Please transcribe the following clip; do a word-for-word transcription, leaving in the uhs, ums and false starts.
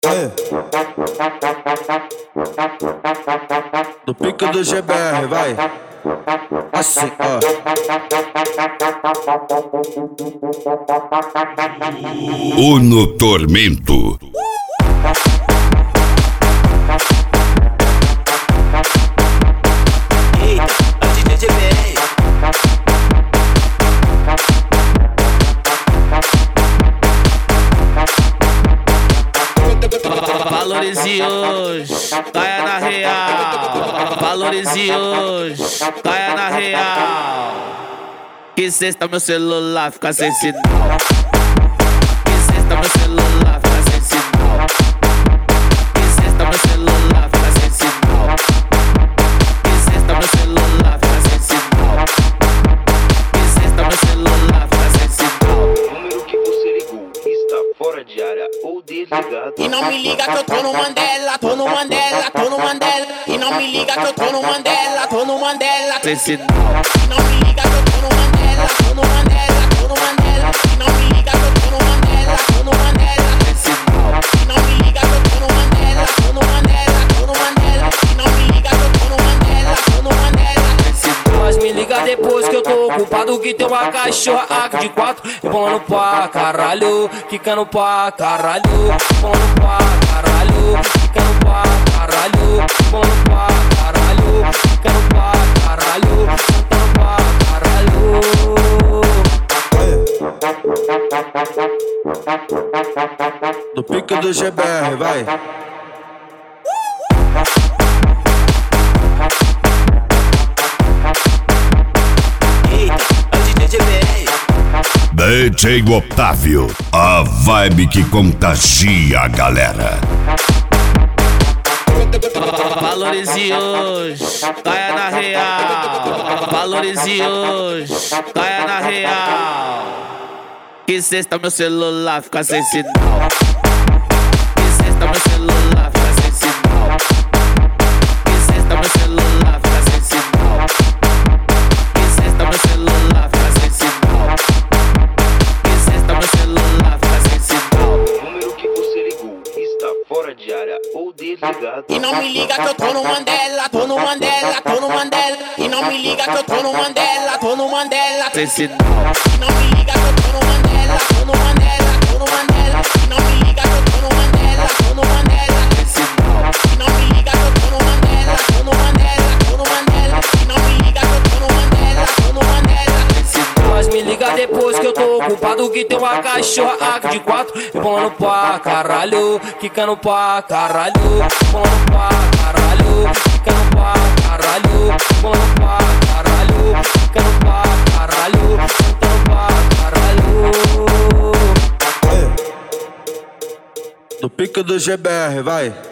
Aê. Do pique do G B R, vai. Assim, ó. Uno Tormento. Valorize hoje, caia na real. Valorize hoje, caia na real. Que cesta meu celular fica sem sinal. Que cesta meu celular fica sem sinal. Que cesta meu celular fica sem sinal. Que cesta meu celular fica sem sinal. Que cesta meu celular fica sem sinal. O número que você ligou está fora de área ou desligado. E não me liga que eu tô no Mandela, tô no Mandela, tô no Mandela. E não me liga que eu tô no Mandela, tô no Mandela. Sem sinal. E não me liga que eu tô no Mandela, tô no Mandela, tô no Mandela. E não me liga que eu tô no Mandela, tô no Mandela. Sem sinal. E não me liga que eu tô no Mandela, tô no Mandela, tô no Mandela. E não me liga que eu tô no Mandela, tô no Mandela. Sem sinal. Mas me liga depois que eu tô ocupado, que tem uma cachorra aqui de quatro, rebolando pra caralho, quicando pra caralho, rebolando pra caralho, quicando pra caralho, rebolando pra caralho, quicando pra caralho, cantando pra caralho. Do pique do G B R, vai. D J Otávio, a vibe que contagia a galera. Valorize hoje, caia na real. Valorize hoje, caia na real. Que cesta meu celular fica sem sinal. Que cesta meu celular fica sem sinal. Que cesta meu celular fica sem sinal. Que cesta meu celular fica sem sinal. Que cesta meu celular fica sem sinal. O número que você ligou está fora de área ou desligado. E não me liga que eu tô no Mandela, tô no Mandela, tô no Mandela. E não me liga que eu tô no Mandela, tô no Mandela. Sem sinal. E não me liga que eu tô no Mandela, tô no Mandela, tô no Mandela. E não me liga que eu tô no Mandela, tô no Mandela. Sem sinal. E não me liga que eu tô no Mandela, tô no Mandela, tô no Mandela. E não me liga que eu tô no Mandela, tô no Mandela. Sem sinal. Mas me liga depois que eu tô ocupado, que tem uma cachorra aqui de quatro, rebolando pra caralho, quicando pra caralho, rebolando pra caralho, quicando pra caralho, rebolando pra caralho, quicando pra caralho, cantando pra caralho. Do pique do G B R, vai.